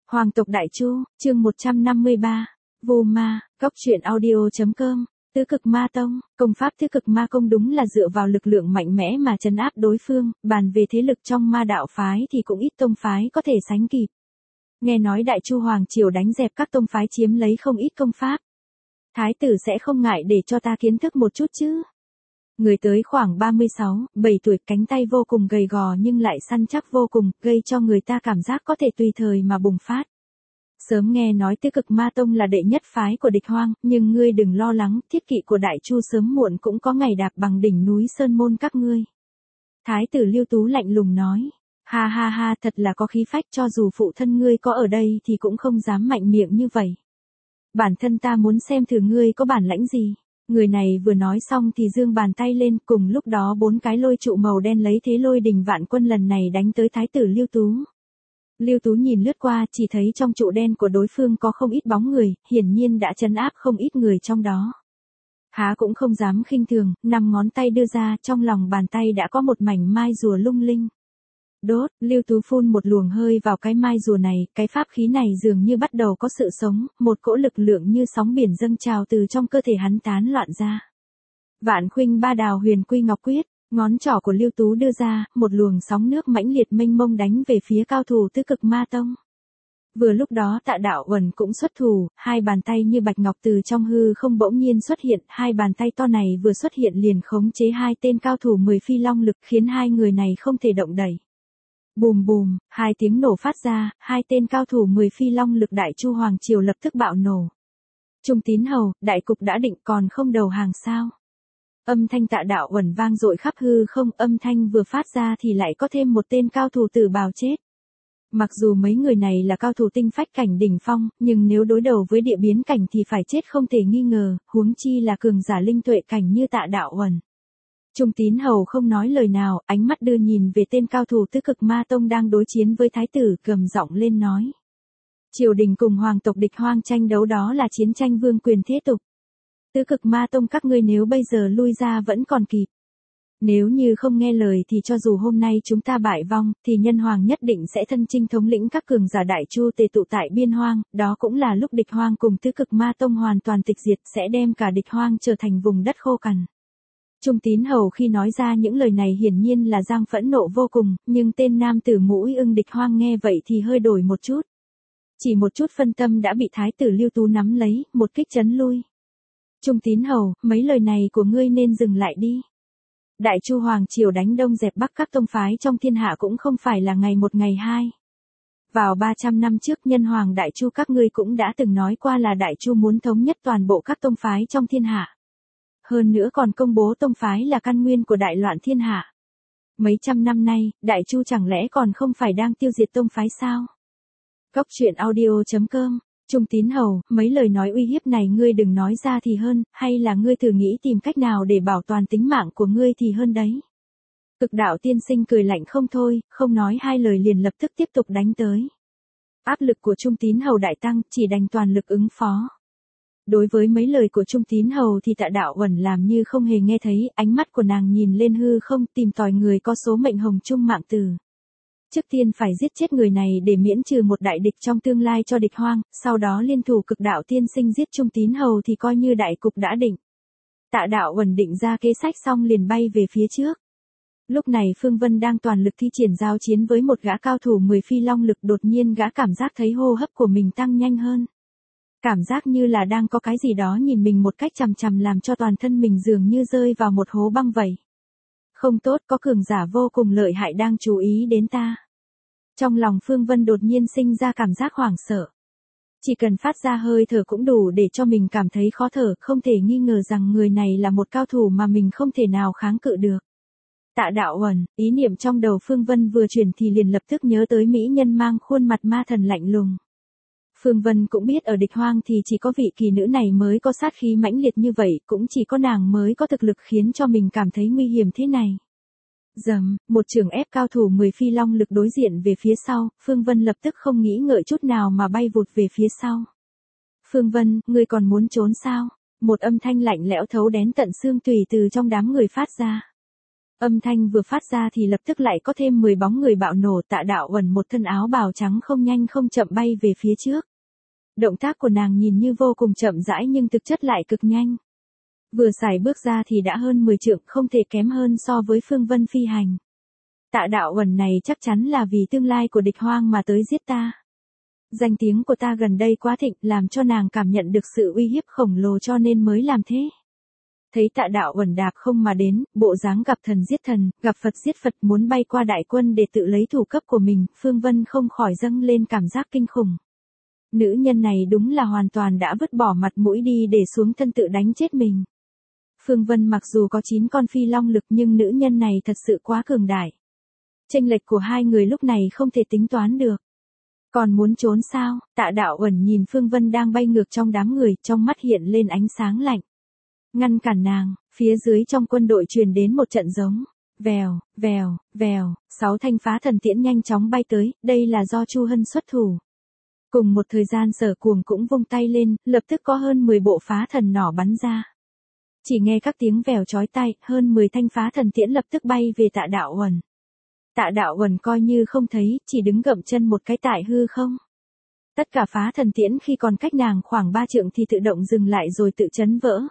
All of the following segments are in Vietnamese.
Hoàng tộc Đại Chu, chương 153, Vô Ma, Cóc truyện audio.com, Tứ Cực Ma Tông, công pháp Tứ Cực Ma Công đúng là dựa vào lực lượng mạnh mẽ mà trấn áp đối phương, bàn về thế lực trong ma đạo phái thì cũng ít tông phái có thể sánh kịp. Nghe nói Đại Chu Hoàng Triều đánh dẹp các tông phái chiếm lấy không ít công pháp. Thái tử sẽ không ngại để cho ta kiến thức một chút chứ. Người tới khoảng 36, 7 tuổi, cánh tay vô cùng gầy gò nhưng lại săn chắc vô cùng, gây cho người ta cảm giác có thể tùy thời mà bùng phát. Sớm nghe nói Tứ Cực Ma Tông là đệ nhất phái của địch hoang, nhưng ngươi đừng lo lắng, thiết kỵ của Đại Chu sớm muộn cũng có ngày đạp bằng đỉnh núi Sơn Môn các ngươi. Thái tử Lưu Tú lạnh lùng nói, ha ha ha, thật là có khí phách, cho dù phụ thân ngươi có ở đây thì cũng không dám mạnh miệng như vậy. Bản thân ta muốn xem thử ngươi có bản lãnh gì. Người này vừa nói xong thì giương bàn tay lên, cùng lúc đó 4 cái lôi trụ màu đen lấy thế lôi đình vạn quân lần này đánh tới thái tử Lưu Tú. Lưu Tú nhìn lướt qua, chỉ thấy trong trụ đen của đối phương có không ít bóng người, hiển nhiên đã trấn áp không ít người trong đó. Há cũng không dám khinh thường, 5 ngón tay đưa ra, trong lòng bàn tay đã có một mảnh mai rùa lung linh. Đốt, Lưu Tú phun một luồng hơi vào cái mai rùa này, cái pháp khí này dường như bắt đầu có sự sống, một cỗ lực lượng như sóng biển dâng trào từ trong cơ thể hắn tán loạn ra. Vạn Khuynh Ba Đào Huyền Quy Ngọc Quyết, ngón trỏ của Lưu Tú đưa ra, một luồng sóng nước mãnh liệt mênh mông đánh về phía cao thủ Tứ Cực Ma Tông. Vừa lúc đó Tạ Đạo Uẩn cũng xuất thủ, hai bàn tay như bạch ngọc từ trong hư không bỗng nhiên xuất hiện, hai bàn tay to này vừa xuất hiện liền khống chế hai tên cao thủ 10 phi long lực, khiến hai người này không thể động đậy. Bùm bùm, hai tiếng nổ phát ra, hai tên cao thủ 10 phi long lực Đại Chu Hoàng Triều lập tức bạo nổ. Trung Tín Hầu, đại cục đã định còn không đầu hàng sao? Âm thanh Tạ Đạo Uẩn vang dội khắp hư không, âm thanh vừa phát ra thì lại có thêm một tên cao thủ tử bào chết. Mặc dù mấy người này là cao thủ tinh phách cảnh đỉnh phong, nhưng nếu đối đầu với địa biến cảnh thì phải chết không thể nghi ngờ, huống chi là cường giả linh tuệ cảnh như Tạ Đạo Uẩn. Trung Tín Hầu không nói lời nào, ánh mắt đưa nhìn về tên cao thủ Tứ Cực Ma Tông đang đối chiến với thái tử, gầm giọng lên nói. Triều đình cùng hoàng tộc địch hoang tranh đấu đó là chiến tranh vương quyền thế tục. Tứ Cực Ma Tông các ngươi nếu bây giờ lui ra vẫn còn kịp. Nếu như không nghe lời thì cho dù hôm nay chúng ta bại vong, thì nhân hoàng nhất định sẽ thân chinh thống lĩnh các cường giả Đại Chu tề tụ tại biên hoang, đó cũng là lúc địch hoang cùng Tứ Cực Ma Tông hoàn toàn tịch diệt, sẽ đem cả địch hoang trở thành vùng đất khô cằn. Trung Tín Hầu khi nói ra những lời này hiển nhiên là giang phẫn nộ vô cùng, nhưng tên nam tử mũi ưng địch hoang nghe vậy thì hơi đổi một chút. Chỉ một chút phân tâm đã bị thái tử Lưu Tú nắm lấy, một kích chấn lui. Trung Tín Hầu, mấy lời này của ngươi nên dừng lại đi. Đại Chu Hoàng Triều đánh đông dẹp bắc các tông phái trong thiên hạ cũng không phải là ngày một ngày hai. Vào 300 năm trước nhân hoàng Đại Chu các ngươi cũng đã từng nói qua là Đại Chu muốn thống nhất toàn bộ các tông phái trong thiên hạ. Hơn nữa còn công bố tông phái là căn nguyên của đại loạn thiên hạ. Mấy trăm năm nay, Đại Chu chẳng lẽ còn không phải đang tiêu diệt tông phái sao? Cóc truyện audio.com, Trung Tín Hầu, mấy lời nói uy hiếp này ngươi đừng nói ra thì hơn, hay là ngươi thử nghĩ tìm cách nào để bảo toàn tính mạng của ngươi thì hơn đấy. Cực Đạo tiên sinh cười lạnh không thôi, không nói hai lời liền lập tức tiếp tục đánh tới. Áp lực của Trung Tín Hầu đại tăng, chỉ đành toàn lực ứng phó. Đối với mấy lời của Trung Tín Hầu thì Tạ Đạo Uẩn làm như không hề nghe thấy, ánh mắt của nàng nhìn lên hư không tìm tòi người có số mệnh hồng trung mạng tử. Trước tiên phải giết chết người này để miễn trừ một đại địch trong tương lai cho địch hoang, sau đó liên thủ Cực Đạo tiên sinh giết Trung Tín Hầu thì coi như đại cục đã định. Tạ Đạo Uẩn định ra kế sách xong liền bay về phía trước. Lúc này Phương Vân đang toàn lực thi triển giao chiến với một gã cao thủ 10 phi long lực, đột nhiên gã cảm giác thấy hô hấp của mình tăng nhanh hơn. Cảm giác như là đang có cái gì đó nhìn mình một cách chằm chằm làm cho toàn thân mình dường như rơi vào một hố băng vậy. Không tốt, có cường giả vô cùng lợi hại đang chú ý đến ta. Trong lòng Phương Vân đột nhiên sinh ra cảm giác hoảng sợ. Chỉ cần phát ra hơi thở cũng đủ để cho mình cảm thấy khó thở, không thể nghi ngờ rằng người này là một cao thủ mà mình không thể nào kháng cự được. Tạ Đạo Uẩn, ý niệm trong đầu Phương Vân vừa chuyển thì liền lập tức nhớ tới mỹ nhân mang khuôn mặt ma thần lạnh lùng. Phương Vân cũng biết ở địch hoang thì chỉ có vị kỳ nữ này mới có sát khí mãnh liệt như vậy, cũng chỉ có nàng mới có thực lực khiến cho mình cảm thấy nguy hiểm thế này. Dầm, một chưởng ép cao thủ 10 phi long lực đối diện về phía sau, Phương Vân lập tức không nghĩ ngợi chút nào mà bay vụt về phía sau. Phương Vân, ngươi còn muốn trốn sao? Một âm thanh lạnh lẽo thấu đến tận xương tủy từ trong đám người phát ra. Âm thanh vừa phát ra thì lập tức lại có thêm 10 bóng người bạo nổ. Tạ Đạo Uẩn một thân áo bào trắng không nhanh không chậm bay về phía trước. Động tác của nàng nhìn như vô cùng chậm rãi nhưng thực chất lại cực nhanh. Vừa xài bước ra thì đã hơn 10 trượng, không thể kém hơn so với Phương Vân phi hành. Tạ Đạo Uẩn này chắc chắn là vì tương lai của địch hoang mà tới giết ta. Danh tiếng của ta gần đây quá thịnh, làm cho nàng cảm nhận được sự uy hiếp khổng lồ cho nên mới làm thế. Thấy Tạ Đạo Uẩn đạp không mà đến, bộ dáng gặp thần giết thần, gặp Phật giết Phật, muốn bay qua đại quân để tự lấy thủ cấp của mình, Phương Vân không khỏi dâng lên cảm giác kinh khủng. Nữ nhân này đúng là hoàn toàn đã vứt bỏ mặt mũi đi để xuống thân tự đánh chết mình. Phương Vân mặc dù có 9 con phi long lực nhưng nữ nhân này thật sự quá cường đại. Chênh lệch của hai người lúc này không thể tính toán được. Còn muốn trốn sao? Tạ Đạo Uẩn nhìn Phương Vân đang bay ngược trong đám người, trong mắt hiện lên ánh sáng lạnh. Ngăn cản nàng, phía dưới trong quân đội truyền đến một trận giống. Vèo, vèo, vèo, 6 thanh phá thần tiễn nhanh chóng bay tới, đây là do Chu Hân xuất thủ. Cùng một thời gian Sở Cuồng cũng vung tay lên, lập tức có hơn 10 bộ phá thần nỏ bắn ra. Chỉ nghe các tiếng vèo chói tai, hơn 10 thanh phá thần tiễn lập tức bay về Tạ Đạo Uẩn. Tạ Đạo Uẩn coi như không thấy, chỉ đứng gậm chân một cái tại hư không. Tất cả phá thần tiễn khi còn cách nàng khoảng 3 trượng thì tự động dừng lại rồi tự chấn vỡ.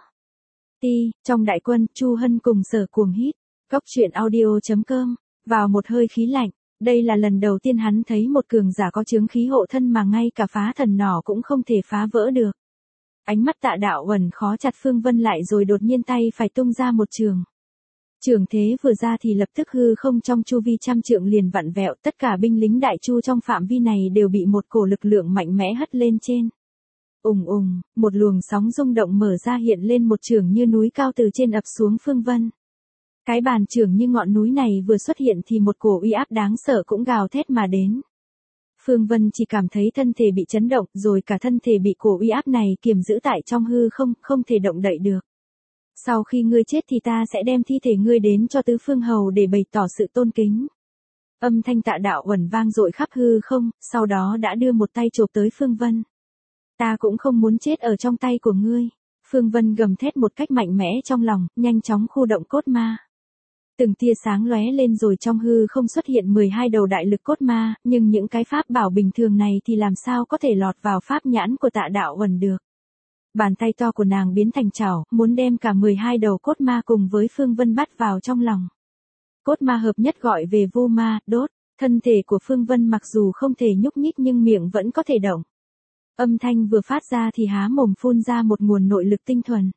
Trong đại quân, Chu Hân cùng Sở Cuồng hít. Góc truyện audio.com, vào một hơi khí lạnh. Đây là lần đầu tiên hắn thấy một cường giả có chướng khí hộ thân mà ngay cả phá thần nỏ cũng không thể phá vỡ được. Ánh mắt Tạ Đạo Uẩn khó chặt Phương Vân lại rồi đột nhiên tay phải tung ra một trường. Trường thế vừa ra thì lập tức hư không trong chu vi trăm trượng liền vặn vẹo, tất cả binh lính đại chu trong phạm vi này đều bị một cổ lực lượng mạnh mẽ hất lên trên. Ùng ùng, một luồng sóng rung động mở ra hiện lên một trường như núi cao từ trên ập xuống Phương Vân. Cái bàn trường như ngọn núi này vừa xuất hiện thì một cổ uy áp đáng sợ cũng gào thét mà đến. Phương Vân chỉ cảm thấy thân thể bị chấn động, rồi cả thân thể bị cổ uy áp này kiềm giữ tại trong hư không, không thể động đậy được. Sau khi ngươi chết thì ta sẽ đem thi thể ngươi đến cho tứ phương hầu để bày tỏ sự tôn kính. Âm thanh Tạ Đạo Uẩn vang dội khắp hư không, sau đó đã đưa một tay chộp tới Phương Vân. Ta cũng không muốn chết ở trong tay của ngươi. Phương Vân gầm thét một cách mạnh mẽ trong lòng, nhanh chóng khu động cốt ma. Từng tia sáng lóe lên rồi trong hư không xuất hiện 12 đầu đại lực cốt ma, nhưng những cái pháp bảo bình thường này thì làm sao có thể lọt vào pháp nhãn của Tạ Đạo Uẩn được. Bàn tay to của nàng biến thành chảo, muốn đem cả 12 đầu cốt ma cùng với Phương Vân bắt vào trong lòng. Cốt ma hợp nhất gọi về vu ma, đốt, thân thể của Phương Vân mặc dù không thể nhúc nhích nhưng miệng vẫn có thể động. Âm thanh vừa phát ra thì há mồm phun ra một nguồn nội lực tinh thuần.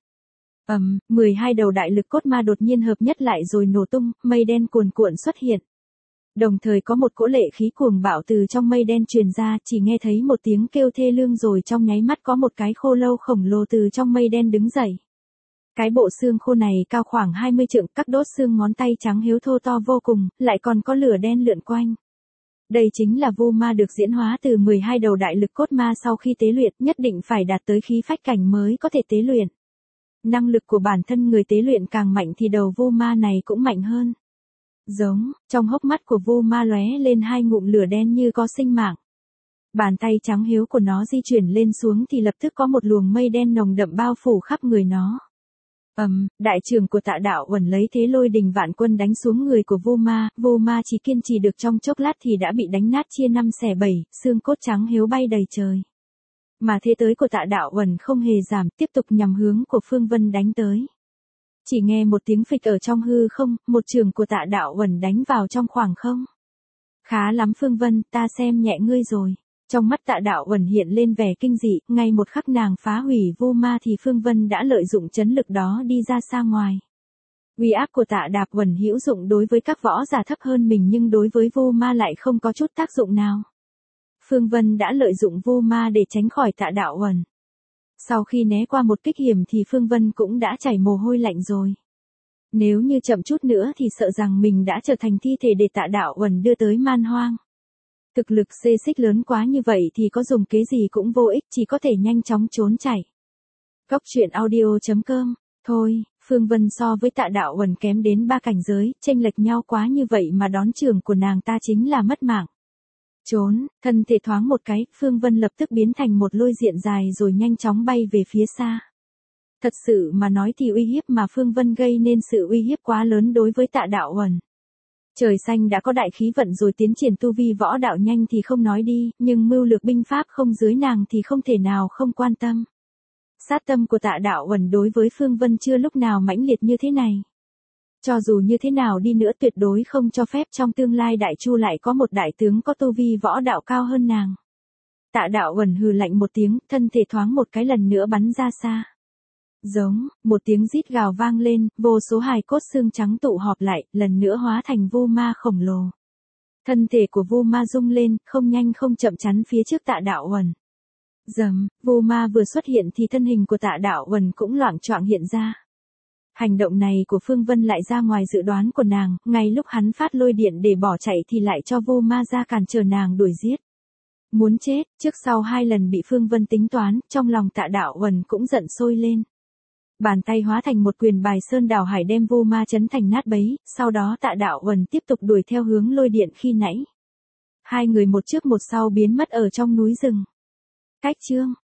12 đầu đại lực cốt ma đột nhiên hợp nhất lại rồi nổ tung, mây đen cuồn cuộn xuất hiện. Đồng thời có một cỗ lệ khí cuồng bạo từ trong mây đen truyền ra, chỉ nghe thấy một tiếng kêu thê lương rồi trong nháy mắt có một cái khô lâu khổng lồ từ trong mây đen đứng dậy. Cái bộ xương khô này cao khoảng 20 trượng, các đốt xương ngón tay trắng hiếu thô to vô cùng, lại còn có lửa đen lượn quanh. Đây chính là vu ma được diễn hóa từ 12 đầu đại lực cốt ma sau khi tế luyện, nhất định phải đạt tới khí phách cảnh mới có thể tế luyện. Năng lực của bản thân người tế luyện càng mạnh thì đầu vu ma này cũng mạnh hơn. Giống, trong hốc mắt của vu ma lóe lên 2 ngụm lửa đen như có sinh mạng. Bàn tay trắng hiếu của nó di chuyển lên xuống thì lập tức có một luồng mây đen nồng đậm bao phủ khắp người nó. Đại trường của Tạ Đạo Uẩn lấy thế lôi đình vạn quân đánh xuống người của vu ma chỉ kiên trì được trong chốc lát thì đã bị đánh nát chia 5 xẻ 7, xương cốt trắng hiếu bay đầy trời. Mà thế tới của Tạ Đạo Uẩn không hề giảm, tiếp tục nhằm hướng của Phương Vân đánh tới. Chỉ nghe một tiếng phịch ở trong hư không, một trường của Tạ Đạo Uẩn đánh vào trong khoảng không. Khá lắm Phương Vân, ta xem nhẹ ngươi rồi. Trong mắt Tạ Đạo Uẩn hiện lên vẻ kinh dị, ngay một khắc nàng phá hủy vu ma thì Phương Vân đã lợi dụng chấn lực đó đi ra xa ngoài. Uy áp của Tạ Đạo Uẩn hữu dụng đối với các võ giả thấp hơn mình nhưng đối với vu ma lại không có chút tác dụng nào. Phương Vân đã lợi dụng vu ma để tránh khỏi Tạ Đạo Uẩn. Sau khi né qua một kích hiểm thì Phương Vân cũng đã chảy mồ hôi lạnh rồi. Nếu như chậm chút nữa thì sợ rằng mình đã trở thành thi thể để Tạ Đạo Uẩn đưa tới man hoang. Thực lực xê xích lớn quá như vậy thì có dùng kế gì cũng vô ích, chỉ có thể nhanh chóng trốn chạy. Góc truyện audio.com, thôi, Phương Vân so với Tạ Đạo Uẩn kém đến 3 cảnh giới, chênh lệch nhau quá như vậy mà đón trường của nàng ta chính là mất mạng. Trốn, thân thể thoáng một cái, Phương Vân lập tức biến thành một lôi diện dài rồi nhanh chóng bay về phía xa. Thật sự mà nói thì uy hiếp mà Phương Vân gây nên sự uy hiếp quá lớn đối với Tạ Đạo Uẩn. Trời xanh đã có đại khí vận rồi, tiến triển tu vi võ đạo nhanh thì không nói đi, nhưng mưu lược binh pháp không dưới nàng thì không thể nào không quan tâm. Sát tâm của Tạ Đạo Uẩn đối với Phương Vân chưa lúc nào mãnh liệt như thế này. Cho dù như thế nào đi nữa tuyệt đối không cho phép trong tương lai Đại Chu lại có một đại tướng có tu vi võ đạo cao hơn nàng. Tạ Đạo Uẩn hừ lạnh một tiếng, thân thể thoáng một cái lần nữa bắn ra xa. Giống, một tiếng rít gào vang lên, vô số hài cốt xương trắng tụ họp lại, lần nữa hóa thành vu ma khổng lồ. Thân thể của vu ma rung lên, không nhanh không chậm chắn phía trước Tạ Đạo Uẩn. Dầm, vu ma vừa xuất hiện thì thân hình của Tạ Đạo Uẩn cũng loạng choạng hiện ra. Hành động này của Phương Vân lại ra ngoài dự đoán của nàng, ngay lúc hắn phát lôi điện để bỏ chạy thì lại cho vu ma ra cản trở nàng đuổi giết. Muốn chết, trước sau hai lần bị Phương Vân tính toán, trong lòng Tạ Đạo Uẩn cũng giận sôi lên. Bàn tay hóa thành một quyền bài sơn đảo hải đem vu ma chấn thành nát bấy, sau đó Tạ Đạo Uẩn tiếp tục đuổi theo hướng lôi điện khi nãy. Hai người một trước một sau biến mất ở trong núi rừng. Cách chương